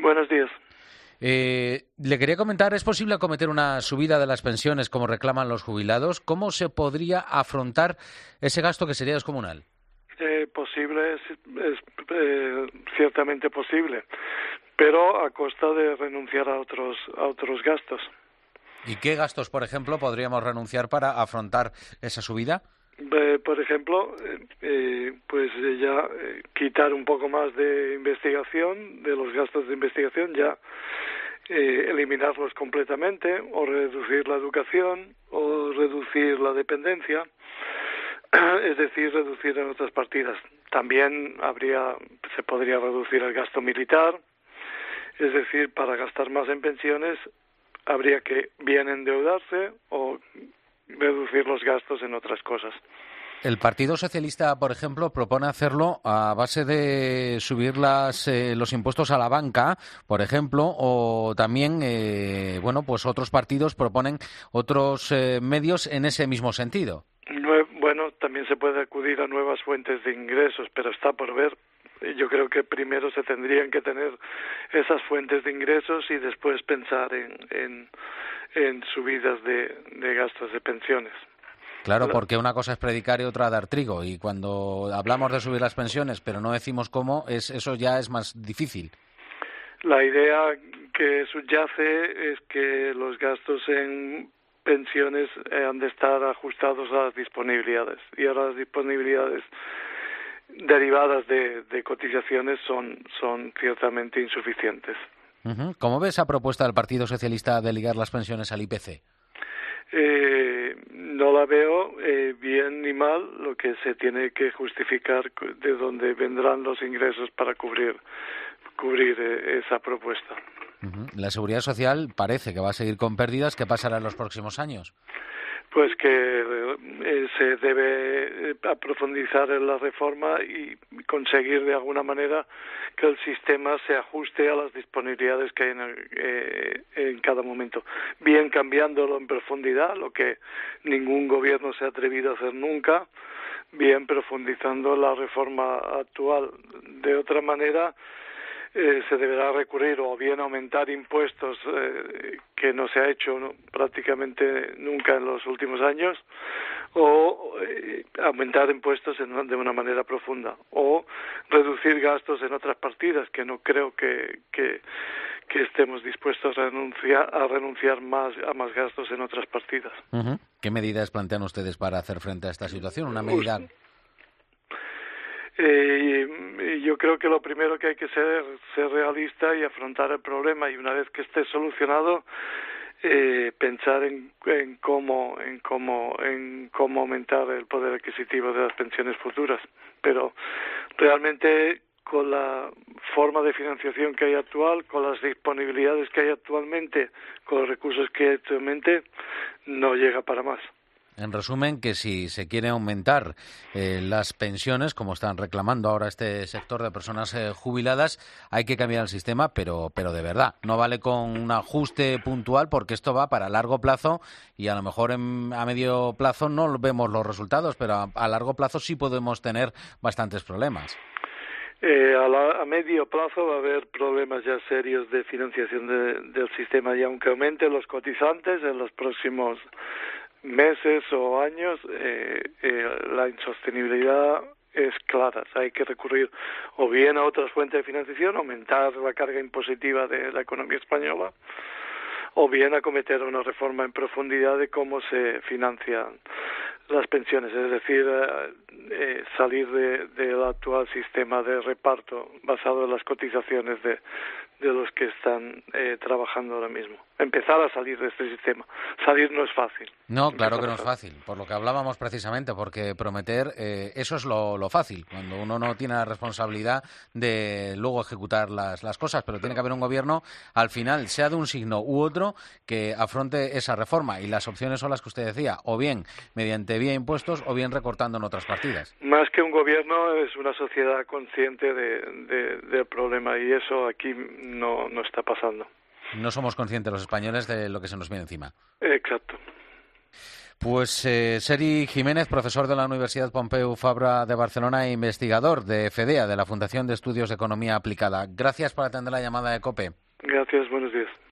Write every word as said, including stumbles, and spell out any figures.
Buenos días. Eh, le quería comentar, ¿es posible acometer una subida de las pensiones como reclaman los jubilados? ¿Cómo se podría afrontar ese gasto que sería descomunal? Eh, posible, es, es eh, ciertamente posible, pero a costa de renunciar a otros, a otros gastos. ¿Y qué gastos, por ejemplo, podríamos renunciar para afrontar esa subida? Eh, por ejemplo, eh, eh, pues eh, ya eh, quitar un poco más de investigación, de los gastos de investigación, ya eh, eliminarlos completamente, o reducir la educación, o reducir la dependencia, es decir, reducir en otras partidas. También habría, se podría reducir el gasto militar, es decir, para gastar más en pensiones habría que bien endeudarse o reducir los gastos en otras cosas. El Partido Socialista, por ejemplo, propone hacerlo a base de subir las, eh, los impuestos a la banca, por ejemplo, o también, eh, bueno, pues otros partidos proponen otros eh, medios en ese mismo sentido. Nue- bueno, también se puede acudir a nuevas fuentes de ingresos, pero está por ver. Yo creo que primero se tendrían que tener esas fuentes de ingresos y después pensar en, en, en subidas de, de gastos de pensiones. Claro, La, porque una cosa es predicar y otra dar trigo. Y cuando hablamos de subir las pensiones, pero no decimos cómo, es eso ya es más difícil. la idea que subyace es que los gastos en pensiones eh, han de estar ajustados a las disponibilidades. Y ahora las disponibilidades derivadas de, de cotizaciones son, son ciertamente insuficientes. Uh-huh. ¿Cómo ve esa propuesta del Partido Socialista de ligar las pensiones al I P C? Eh, no la veo eh, bien ni mal, lo que se tiene que justificar de dónde vendrán los ingresos para cubrir cubrir eh, esa propuesta. Uh-huh. La Seguridad Social parece que va a seguir con pérdidas. ¿Qué pasará en los próximos años? Pues que eh, se debe aprofundizar en la reforma y conseguir de alguna manera que el sistema se ajuste a las disponibilidades que hay en, el, eh, en cada momento. Bien cambiándolo en profundidad, lo que ningún gobierno se ha atrevido a hacer nunca, bien profundizando la reforma actual. De otra manera, Eh, se deberá recurrir o bien a aumentar impuestos, eh, que no se ha hecho ¿no? prácticamente nunca en los últimos años, o eh, aumentar impuestos en, de una manera profunda, o reducir gastos en otras partidas, que no creo que, que, que estemos dispuestos a renunciar, a renunciar más a más gastos en otras partidas. Uh-huh. ¿Qué medidas plantean ustedes para hacer frente a esta situación? Una medida... Eh, yo creo que lo primero que hay que ser ser realista y afrontar el problema, y una vez que esté solucionado eh, pensar en, en cómo en cómo en cómo aumentar el poder adquisitivo de las pensiones futuras. Pero realmente con la forma de financiación que hay actual, con las disponibilidades que hay actualmente, con los recursos que hay actualmente, no llega para más. En resumen, que si se quiere aumentar eh, las pensiones, como están reclamando ahora este sector de personas eh, jubiladas, hay que cambiar el sistema, pero, pero de verdad. No vale con un ajuste puntual, porque esto va para largo plazo y a lo mejor en, a medio plazo no vemos los resultados, pero a, a largo plazo sí podemos tener bastantes problemas. Eh, a, la, a medio plazo va a haber problemas ya serios de financiación de, del sistema, y aunque aumenten los cotizantes en los próximos meses o años, eh, eh, la insostenibilidad es clara. O sea, hay que recurrir o bien a otras fuentes de financiación, aumentar la carga impositiva de la economía española, o bien acometer una reforma en profundidad de cómo se financian las pensiones, es decir, eh, eh, salir de, del actual sistema de reparto basado en las cotizaciones de, de los que están eh, trabajando ahora mismo. Empezar a salir de este sistema. Salir no es fácil. No, claro que no es fácil, por lo que hablábamos precisamente, porque prometer, eh, eso es lo, lo fácil, cuando uno no tiene la responsabilidad de luego ejecutar las, las cosas, pero tiene que haber un gobierno, al final, sea de un signo u otro, que afronte esa reforma, y las opciones son las que usted decía, o bien mediante vía impuestos o bien recortando en otras partidas. Más que un gobierno, es una sociedad consciente de, de, del problema, y eso aquí no, no está pasando. No somos conscientes los españoles de lo que se nos viene encima. Exacto. Pues eh, Sergi Jiménez, profesor de la Universidad Pompeu Fabra de Barcelona e investigador de FEDEA, de la Fundación de Estudios de Economía Aplicada. Gracias por atender la llamada de COPE. Gracias, buenos días.